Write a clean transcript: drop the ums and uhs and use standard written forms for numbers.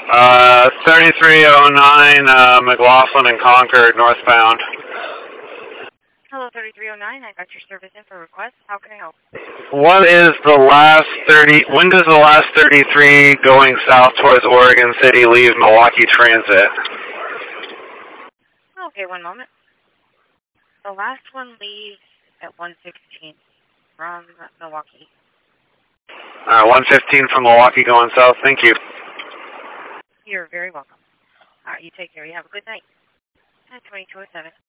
3309 McLaughlin and Concord, northbound. Hello, 3309. I got your service info request. How can I help? What is the last 30? When does the last 33 going south towards Oregon City leave Milwaukee Transit? Okay, one moment. The last one leaves at 1:16 from Milwaukee. 115 from Milwaukee going south. Thank you. You're very welcome. All right, you take care. You have a good night. 2207.